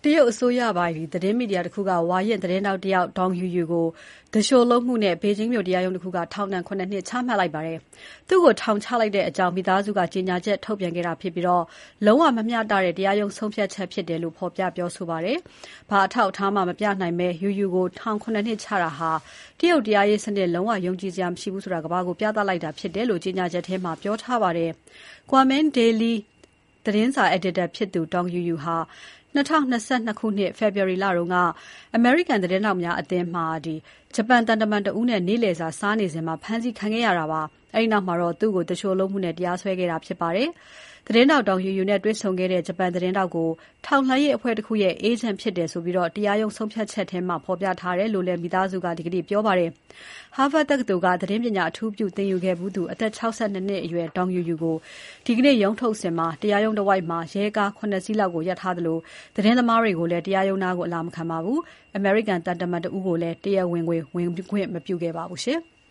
တရုတ်အစိုးရပိုင်သတင်းမီဒီယာတခုကဝါရင့်သတင်းထောက်တယောက် Dong Yuyu ကိုသူလျှိုလုပ်မှုနဲ့ဘေဂျင်းမြို့တရားရုံးတခုကထောင်ဒဏ် ၇ နှစ်ချမှတ်လိုက်ပါတယ်။သူ့ကိုထောင်ချလိုက်တဲ့အကြောင်းမိသားစုကကြေညာချက်ထုတ်ပြန်ခဲ့တာဖြစ်ပြီးလုံးဝမမျှတတဲ့တရားရုံးဆုံးဖြတ်ချက်ဖြစ်တယ်လို့ဖော်ပြပြောဆိုပါတယ်။ဘာအထောက်အထားမှမပြနိုင်ဘဲ Yuyu ကိုထောင် ၇ နှစ်ချတာဟာတရုတ်တရားရေးစနစ်လုံးဝယုံကြည်စရာမရှိဘူးဆိုတာကမ္ဘာကိုပြသလိုက်တာဖြစ်တယ်လို့ကြေညာချက်ထဲမှာပြောထားပါတယ်။ Guomin Daily သတင်းစာအယ်ဒီတာဖြစ်သူ Dong Yuyu ဟာ2022 ခုနှစ် ဖေဖော်ဝါရီလတုန်းကအမေရိကန်သတင်းထောက်များအသင်းမှာဂျပန်သံတမန်တဦးနဲ့နေ့လည်စာစားနေစဉ်ဖမ်းဆီးခံခဲ့ရတာပါ။အဲဒီနောက်မှာသူ့ကိုသူလျှိုလုပ်မှုနဲ့တရားစွဲခဲ့တာဖြစ်ပါတယ်။သတင်းထောက် Dong Yuyu နဲ့တွေ့ဆုံခဲ့တဲ့ဂျပန်သတင်းထောက်ကိုထောက်လှမ်းရေးအဖွဲ့တခုရဲ့အေးဂျင့်ဖြစ်တယ်ဆိုပြီးတရားရုံးဆုံးဖြတ်ချက်ထဲမှာဖော်ပြထားတယ်လို့လည်းမိသားစုကဒီကနေ့ပြောပါတယ်။ Harvard တက္ကသိုလ်ကသတင်းပညာအထူးပြုသင်ယူခဲ့ဖူးသူအသက် ၆၂ နှစ်အရွယ် Dong Yuyu ကိုဒီကနေ့ရုံးထုတ်စဉ်တရားရုံးတဝိုက်မှာရဲကား ၇ စီးလောက်ကိုရပ်ထားသလိုသတင်းသမားတွေကိုလည်းတရားရုံးနားကိုအလာမခံပါဘူး။ အမေရိကန်သံတမန်တဦးကိုလည်းတရားဝင်ခွင့်မပြုခဲ့ပါဘူး။